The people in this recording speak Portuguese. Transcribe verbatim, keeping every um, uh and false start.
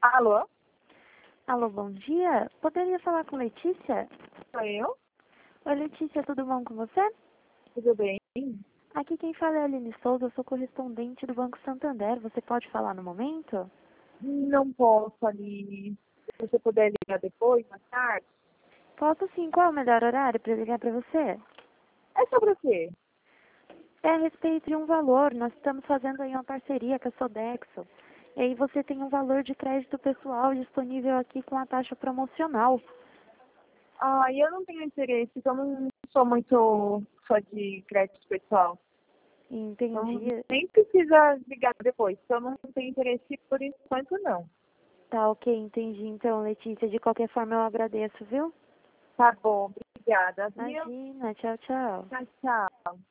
Alô? Alô, bom dia. Poderia falar com Letícia? Sou eu? Oi, Letícia, tudo bom com você? Tudo bem? Aqui quem fala é a Aline Souza, eu sou correspondente do Banco Santander. Você pode falar no momento? Não posso, Aline. Se você puder ligar depois, mais tarde. Posso sim. Qual é o melhor horário para ligar para você? É sobre o quê? É a respeito de um valor. Nós estamos fazendo aí uma parceria com a Sodexo. E aí você tem um valor de crédito pessoal disponível aqui com a taxa promocional. Ah, eu não tenho interesse, eu não sou muito fã de crédito pessoal. Então, Entendi. nem precisa ligar depois, eu não tenho interesse por enquanto, não. Tá, ok, entendi. Então, Letícia, de qualquer forma eu agradeço, viu? Tá bom, obrigada, viu? Imagina, tchau, tchau. Tchau, tchau.